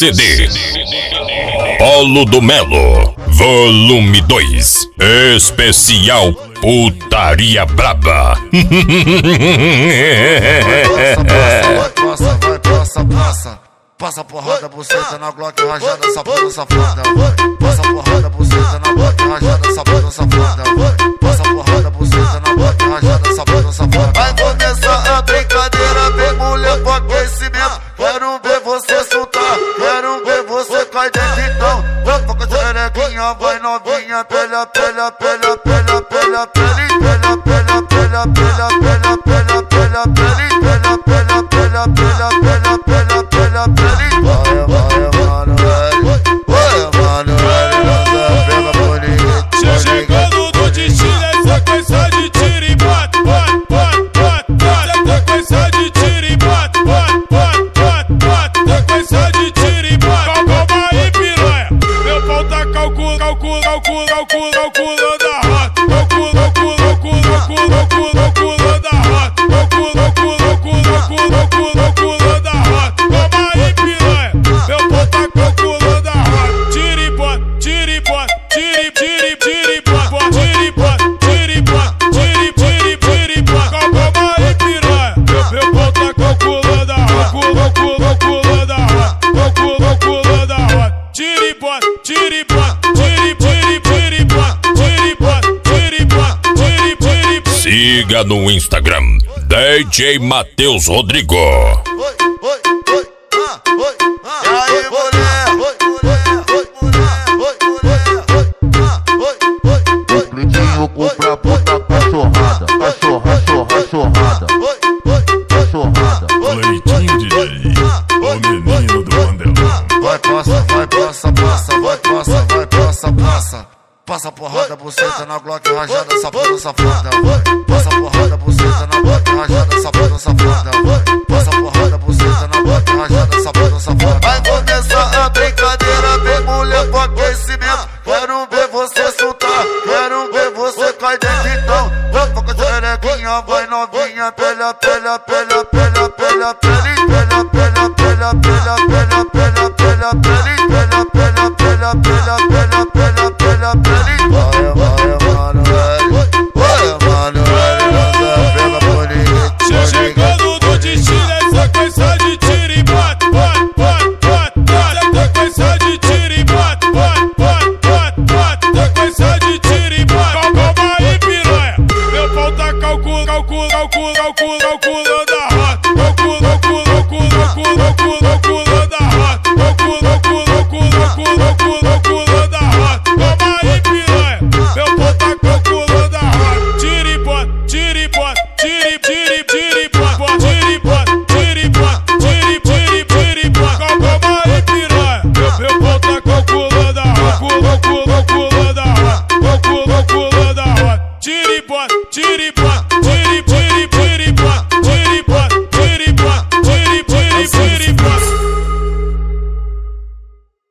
CD Polo do Melo, volume 2, especial Putaria Braba. Passa porrada, buceta na Glock rajada, sapata safada. Passa porrada, buceta na Glock rajada, sapata safada. Passa porrada, buceta na Glock rajada, sapata safada. Vai começar a brincadeira, vem mulher com aquecimento. Quero ver você soltar, quero ver você cair dentro então. Vai com a xerequinha, vai novinha, pela, pela, pela, pela, pela, pele, pela, pela, pela, pela, pela, pela, pela, pele, pela, pela, pela, pela, pela, pela, pela, pele. Chegando no destino é sequência de tiro e bate, bate, bate, bate, bate. Sequência de tiro e bate, bate, bate, bate, bate. Sequência de tiro e bate. Calma aí, piranha. Meu pau tá calculando a rota. Calculando a rota. Calculando a rota. Calma aí, piranha. Meu pau tá calculando a rota. Tiro e bate, tiro e bate, tiro e tiro e bate. Tiro e bate, tiro e bate, tiro e tiro e bate. Calma aí, piranha. Meu pau tá calculando a rota. Calculando a rota. Calculando a rota. Tiro e bate, tiro e bate, tiro e tiro e bate. Tiro e bate, tiro e bate, tiro e tiro e bate. Siga no Instagram DJ Matheus Rodrigo. Compra puta cachorrada, cachorrada. Leitinho DJ, o menino do Mandelão. Vai passa, vai passa, passa, vai passa, vai passa, passa. Passa porrada, buceta na Glock rajada, sapata safada. Passa porrada, buceta na Glock rajada, sapata safada. Passa porrada, buceta na Glock rajada, sapata safada. Vai começar a brincadeira, vem mulher com aquecimento. Quero ver você soltar, quero ver você cair dentro então. Vai com a xerequinha, vai novinha, pela, pela, pela, pela, pela, pele, pela, pela, pela, pela, pela, pela, pela, pele, pela, pela, pela, pela, pela, pela, pela, pele. Chegando no destino é sequência de tiro e bate, bate, bate, bate, bate. Sequência de tiro e bate, bate, bate, bate, bate. Sequência de tiro e bate. Calma aí, piranha. Meu pau tá calculando a rota. Calculando a rota. Calculando a rota. Calma aí, piranha. Meu pau tá calculando a rota. Tiro e bate, tiro e bate, tiro e tiro e bate. Tiro e bate, tiro e bate, tiro e tiro e bate. Calma aí, piranha. Meu pau tá calculando a rota. Calculando a rota. Tiro e bate, tiro e bate.